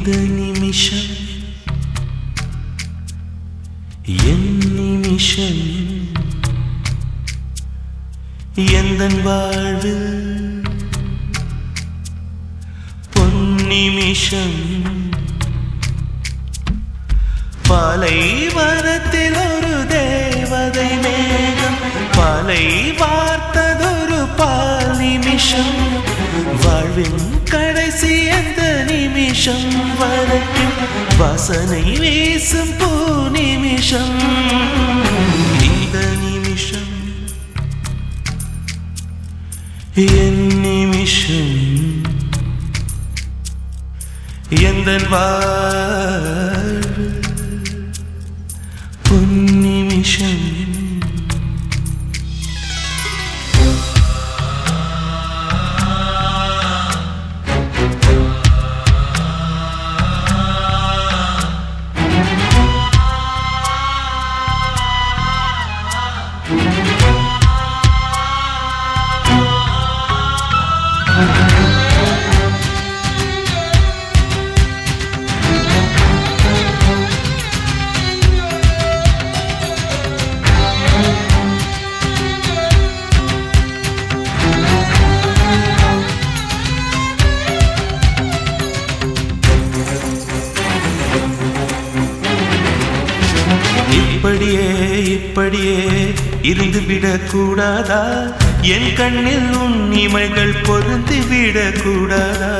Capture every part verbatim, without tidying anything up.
இந்த நிமிஷம் என் நிமிஷம் எந்தன் வாழ்வு பொன்னிமிஷம் பாலைவனத்தில் ஒரு தேவதை மேகம் பாலை வார்த்ததொரு பால் நிமிஷம் வாழ்வின் கடைசி அந்த நிமிஷம் வரைக்கும் வாசனை வீசும் பூ நிமிஷம் இந்த நிமிஷம் என் நிமிஷம் எந்தன் வாழ்வு பொன்னிமிஷம் இப்படியே இப்படியே இருந்து விடக்கூடாதா என் கண்ணில் உன் இமைகள் பொருந்து விடக்கூடாதா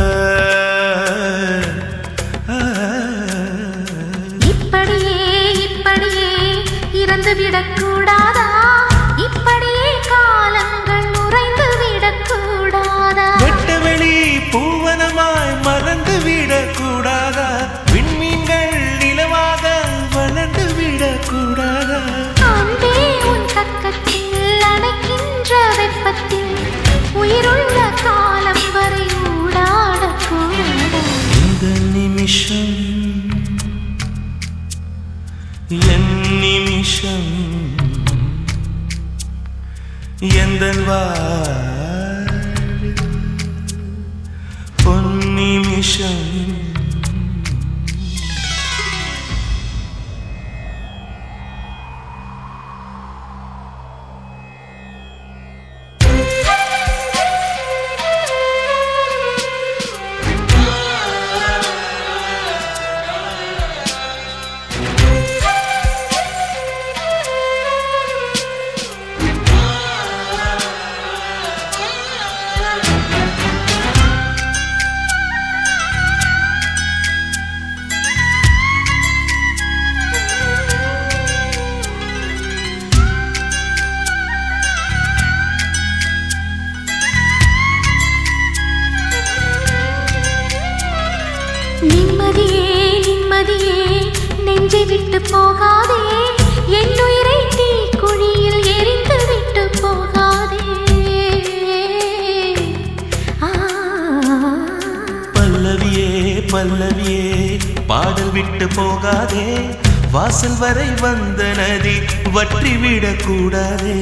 இப்படியே இப்படியே இருந்து விடக்கூடாதா இப்படியே காலங்கள் உறைந்து விடக்கூடாதா வெட்டவெளி பூவனமாய் மறந்து விடக்கூடாதா விண்மீன்கள் நிலவாக வளர்ந்து விடக்கூடாதா அன்பே உன் கக்கத்தில் அணைக்கின்ற வெப்பத்தில் உயிருள்ள காலம் வரை ஊடாடக்கூடாதா இந்த நிமிஷம் என் நிமிஷம் எந்தன் வாழ்வு பொன்னிமிஷம் நிம்மதியே நிம்மதியே நெஞ்சை விட்டு போகாதே என் உயிரை தீக்குழியில் எரிந்து விட்டு போகாதே பல்லவியே பல்லவியே பாடல் விட்டு போகாதே வாசல் வரை வந்த நதி வற்றி விடக்கூடாதே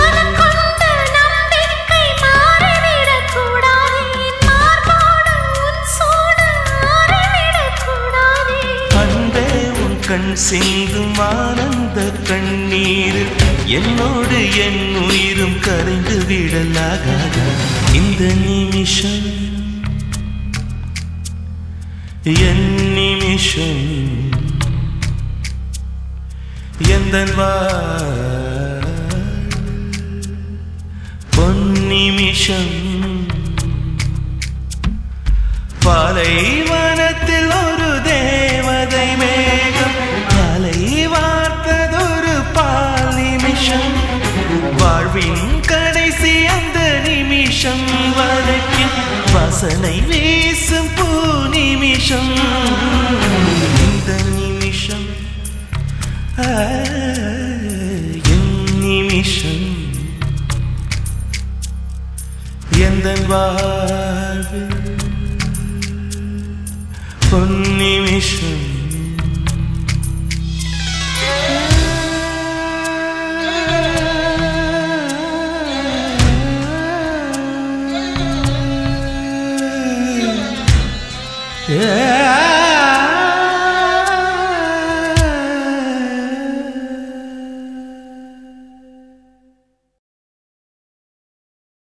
கண் சிந்தும் ஆனந்த கண்ணீரில் என்னோடு என் உயிரும் கரைந்து விடலாகாதா இந்த நிமிஷம் என் நிமிஷம் எந்தன் வாழ்வு பொன்னிமிஷம் பாலைவனத்தில் ஒரு தேவதை மேகம் பாலை வார்த்ததொரு பால் நிமிஷம் வாழ்வின் கடைசி அந்த நிமிஷம் வரைக்கும் வாசனை வீசும் பூ நிமிஷம் இந்த நிமிஷம் என் நிமிஷம் எந்தன் வாழ்வு பொன்னிமிஷம் Yeah.